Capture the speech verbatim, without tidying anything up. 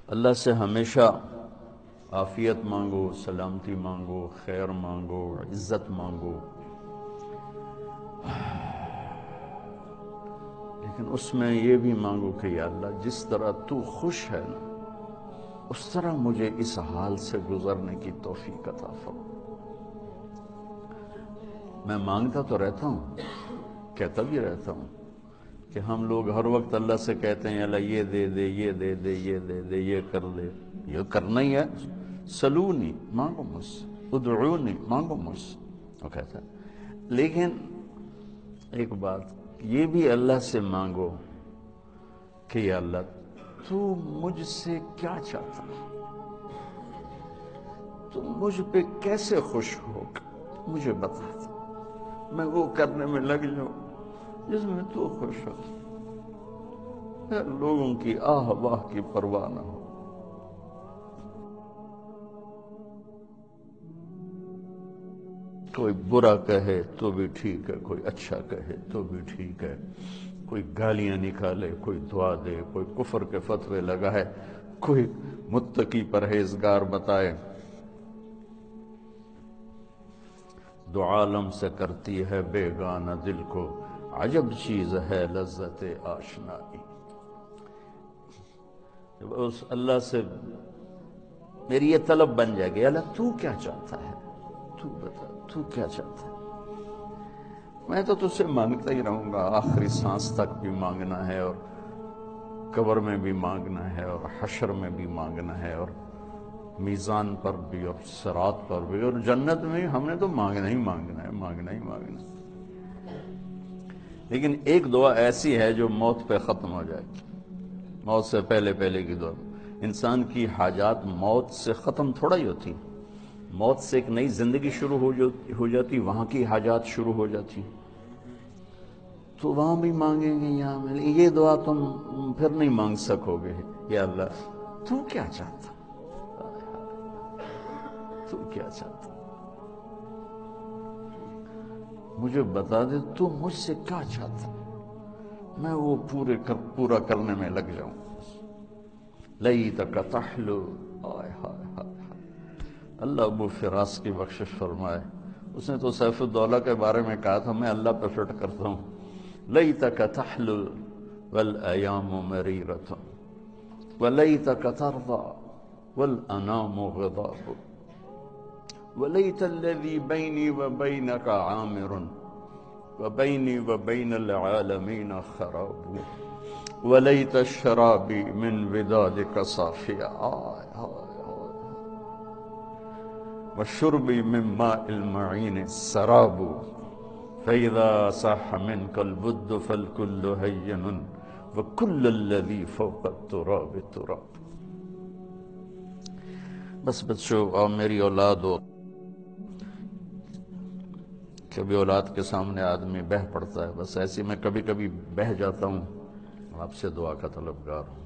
اللہ سے ہمیشہ عافیت مانگو، سلامتی مانگو، خیر مانگو، عزت مانگو، لیکن اس میں یہ بھی مانگو کہ یا اللہ جس طرح تو خوش ہے نا اس طرح مجھے اس حال سے گزرنے کی توفیق عطا فرما۔ میں مانگتا تو رہتا ہوں، کہتا بھی رہتا ہوں کہ ہم لوگ ہر وقت اللہ سے کہتے ہیں اللہ یہ دے دے، یہ دے دے، یہ دے دے، یہ کر دے، یہ کرنا ہی ہے، سلونی مانگو مجھ سے، ادعونی مانگو مجھ سے، وہ کہتا ہے۔ لیکن ایک بات یہ بھی اللہ سے مانگو کہ یا اللہ تو مجھ سے کیا چاہتا ہے، تو مجھ پہ کیسے خوش ہوگا مجھے بتا دے، میں وہ کرنے میں لگ جاؤں جس میں تو خوش ہو، لوگوں کی آہ واہ کی پرواہ نہ ہو۔ کوئی برا کہے تو بھی ٹھیک ہے، کوئی اچھا کہے تو بھی ٹھیک ہے، کوئی گالیاں نکالے، کوئی دعا دے، کوئی کفر کے فتوے لگائے، کوئی متقی پرہیزگار بتائے، دو عالم سے کرتی ہے بیگانہ دل کو، عجب چیز ہے لذت آشنائی۔ اس اللہ سے میری یہ طلب بن جائے گی، اللہ تو کیا چاہتا ہے، تو بتا تو کیا چاہتا ہے، میں تو تجھ سے مانگتا ہی رہوں گا، آخری سانس تک بھی مانگنا ہے، اور قبر میں بھی مانگنا ہے، اور حشر میں بھی مانگنا ہے، اور میزان پر بھی، اور صراط پر بھی، اور جنت میں بھی ہم نے تو مانگنا ہی مانگنا ہے، مانگنا ہی مانگنا ہے۔ لیکن ایک دعا ایسی ہے جو موت پہ ختم ہو جائے گی، موت سے پہلے پہلے کی دعا۔ انسان کی حاجات موت سے ختم تھوڑا ہی ہوتی، موت سے ایک نئی زندگی شروع ہو جاتی، وہاں کی حاجات شروع ہو جاتی، تو وہاں بھی مانگیں گے، یہاں میں یہ دعا تم پھر نہیں مانگ سکو گے، یا اللہ تو کیا چاہتا، تو کیا چاہتا، مجھے بتا دے تو مجھ سے کیا چاہتا، میں وہ پورے کر پورا کرنے میں لگ جاؤں۔ لیتک تحلو، آئے ہائے ہائے، اللہ ابو فراس کی بخشش فرمائے، اس نے تو سیف الدولہ کے بارے میں کہا تھا میں اللہ پہ فٹ کرتا ہوں، لیتک تحلو والایام مریرۃ ولیتک ترضى والانام غضاب ولیت الذی بینی وبینک عامر وبینی وبین العالمین خراب ولیت الشرابی من ودادک صافیہ، آئے آئے آئے، وشربی من ماء المعین سراب، فإذا صح منك البد فالكل هين وكل الذي فوق التراب تراب۔ بس بچوں اور میری اولاد ہو، کبھی اولاد کے سامنے آدمی بہہ پڑتا ہے، بس ایسی میں کبھی کبھی بہہ جاتا ہوں، آپ سے دعا کا طلبگار ہوں۔